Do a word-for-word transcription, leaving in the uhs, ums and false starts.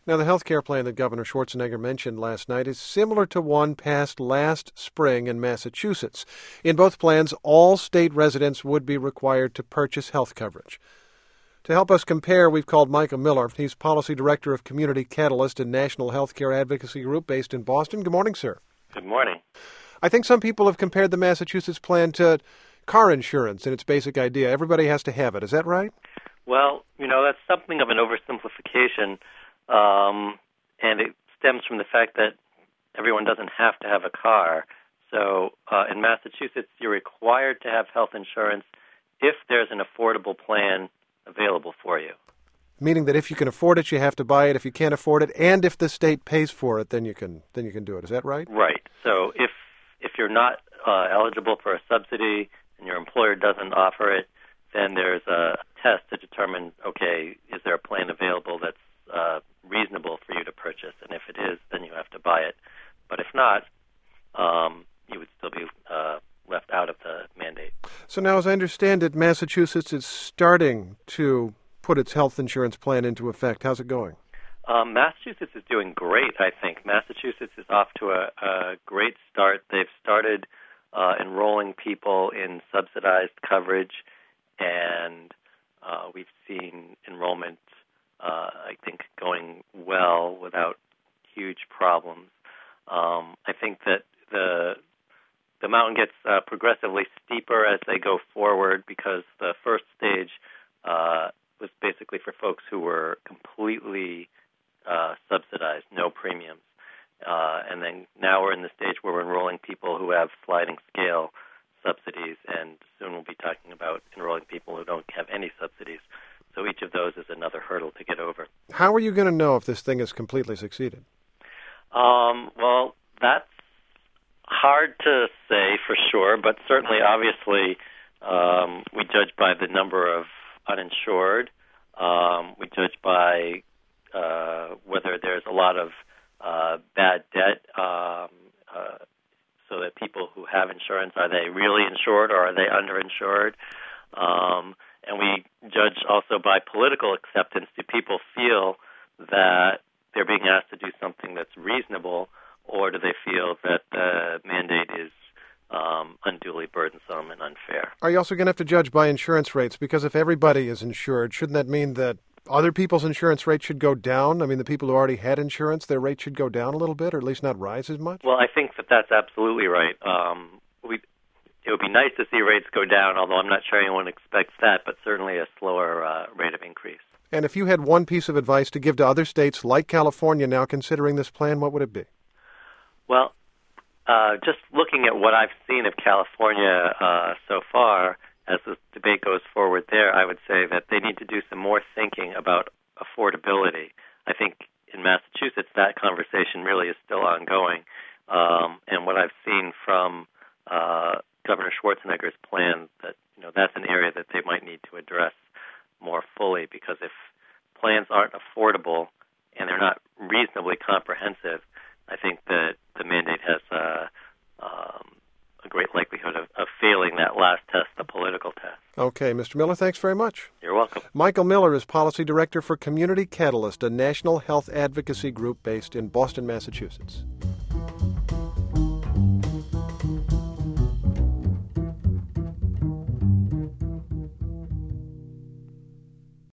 Now, the health care plan that Governor Schwarzenegger mentioned last night is similar to one passed last spring in Massachusetts. In both plans, all state residents would be required to purchase health coverage. To help us compare, we've called Michael Miller. He's Policy Director of Community Catalyst, a national healthcare advocacy group based in Boston. Good morning, sir. Good morning. I think some people have compared the Massachusetts plan to car insurance in its basic idea. Everybody has to have it. Is that right? Well, you know, that's something of an oversimplification, um, and it stems from the fact that everyone doesn't have to have a car. So uh, in Massachusetts, you're required to have health insurance if there's an affordable plan available for you. Meaning that if you can afford it, you have to buy it. If you can't afford it, and if the state pays for it, then you can then you can do it. Is that right? Right. So if if you're not uh, eligible for a subsidy and your employer doesn't offer it, then there's a test to determine, okay, is there a plan available that's uh, reasonable for you to purchase? And if it is, then you have to buy it. But if not, um, you would still be uh, left out of the mandate. So now, as I understand it, Massachusetts is starting to put its health insurance plan into effect. How's it going? Um, Massachusetts is doing great, I think. Massachusetts is off to a, a great start. They've started uh, enrolling people in subsidized coverage, and uh, we've seen enrollment, uh, I think, going well without huge problems. Um, I think that the the mountain gets uh, progressively steeper as they go forward, because the first stage uh, was basically for folks who were completely uh, subsidized, no premiums. Uh, and then now we're in the stage where we're enrolling people who have sliding scale subsidies, and soon we'll be talking about enrolling people who don't have any subsidies. So each of those is another hurdle to get over. How are you going to know if this thing has completely succeeded? Um, well, that's hard to say for sure, but certainly, obviously, um, we judge by the number of uninsured. Um, we judge by uh, whether there's a lot of uh, bad debt, um, uh, so that people who have insurance, are they really insured or are they underinsured? Um, and we judge also by political acceptance. Do people feel that they're being asked to do something that's reasonable, or do they feel that the mandate is um, unduly burdensome and unfair? Are you also going to have to judge by insurance rates? Because if everybody is insured, shouldn't that mean that other people's insurance rates should go down? I mean, the people who already had insurance, their rate should go down a little bit, or at least not rise as much? Well, I think that that's absolutely right. Um, we, it would be nice to see rates go down, although I'm not sure anyone expects that, but certainly a slower uh, rate of increase. And if you had one piece of advice to give to other states like California now considering this plan, what would it be? Well, uh, just looking at what I've seen of California uh, so far, as the debate goes forward there, I would say that they need to do some more thinking about affordability. I think in Massachusetts that conversation really is still ongoing. Um, and what I've seen from uh, Governor Schwarzenegger's plan, that you know that's an area that they might need to address more fully, because if plans aren't affordable and they're not reasonably comprehensive, I think that the mandate has uh, um, a great likelihood of, of failing that last test, the political test. Okay, Mister Miller, thanks very much. You're welcome. Michael Miller is Policy Director for Community Catalyst, a national health advocacy group based in Boston, Massachusetts.